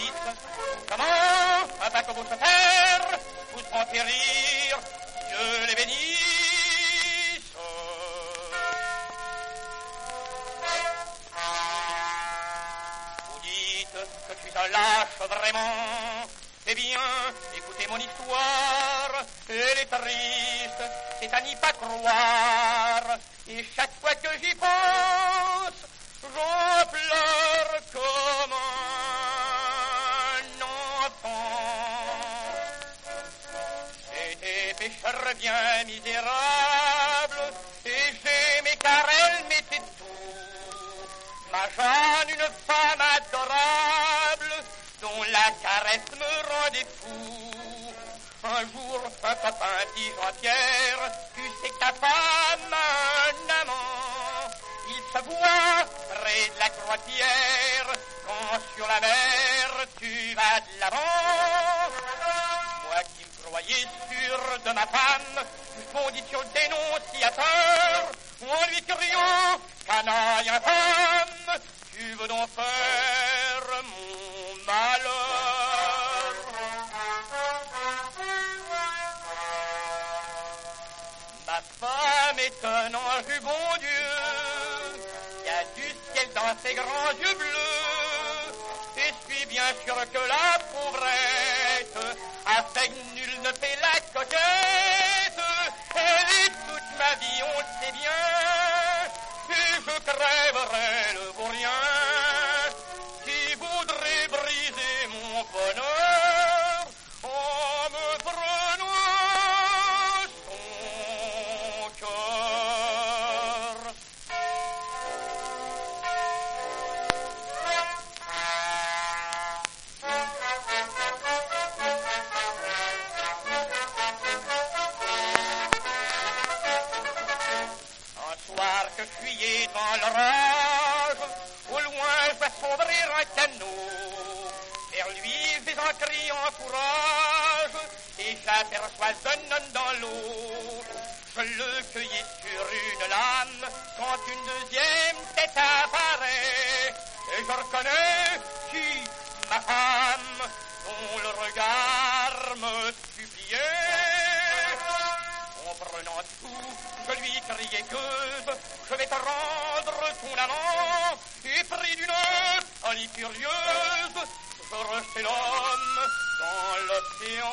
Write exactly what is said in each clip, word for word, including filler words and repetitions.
dites, comment un bateau beau se perd, vous seront périr, Dieu les bénisse. Vous dites que je suis un lâche vraiment, eh bien, écoutez mon histoire, elle est triste, c'est à n'y pas croire, et chaque fois que j'y pense, j'en pleure comme un enfant. J'étais pêcheur bien misérable, et j'aimais car elle m'était tout. Ma Jeanne, une femme adorable, dont la caresse me rendait fou. Un jour, un copain dit Jean-Pierre, tu sais que ta femme a un amant. Il se voit près de la Croix-Pierre, quand sur la mer tu vas de l'avant. Moi qui me croyais sûr de ma femme, je bondis sur le dénonciateur, en lui criant, canaille infâme, tu veux donc faire mon malheur. Ma femme est un ange du bon Dieu, qui a du ciel dans ses grands yeux bleus, et je suis bien sûr que la pauvrette a fait que nul ne fait la coquette. Elle est toute ma vie, on le sait bien, et je crèverai le vaurien qui voudrait briser mon bonheur en me prenant son cœur. Un soir que je fuyais dans l'orage, au loin je vois sombrer un canot. Vers lui, je vais en criant courage, et j'aperçois un homme dans l'eau. Je le cueillis sur une lame, quand une deuxième tête apparaît, et je reconnais qui, ma femme, dont le regard me suppliait. En prenant tout, je lui criai que je vais te rendre ton amant, et pris d'une folie furieuse, je rejetai l'homme dans l'océan.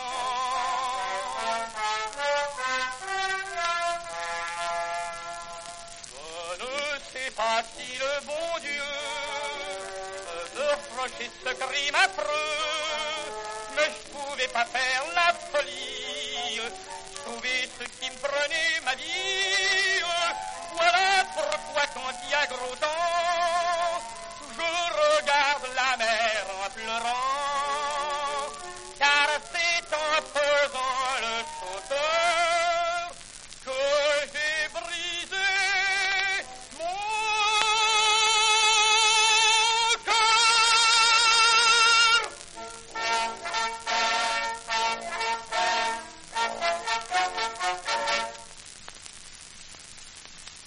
Je ne sais pas si le bon Dieu me reprochait ce crime affreux, mais je pouvais pas faire la folie, trouver ce qui me prenait ma vie. Voilà pourquoi quand il y a gros temps,